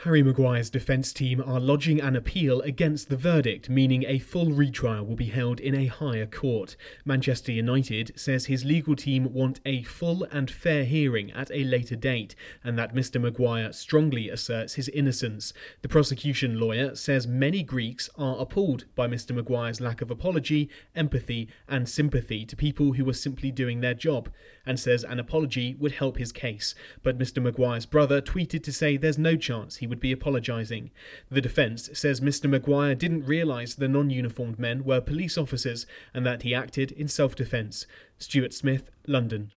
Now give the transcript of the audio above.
Harry Maguire's defence team are lodging an appeal against the verdict, meaning a full retrial will be held in a higher court. Manchester United says his legal team want a full and fair hearing at a later date, and that Mr Maguire strongly asserts his innocence. The prosecution lawyer says many Greeks are appalled by Mr Maguire's lack of apology, empathy and sympathy to people who were simply doing their job, and says an apology would help his case. But Mr Maguire's brother tweeted to say there's no chance he would be apologising. The defence says Mr Maguire didn't realise the non-uniformed men were police officers and that he acted in self-defence. Stuart Smith, London.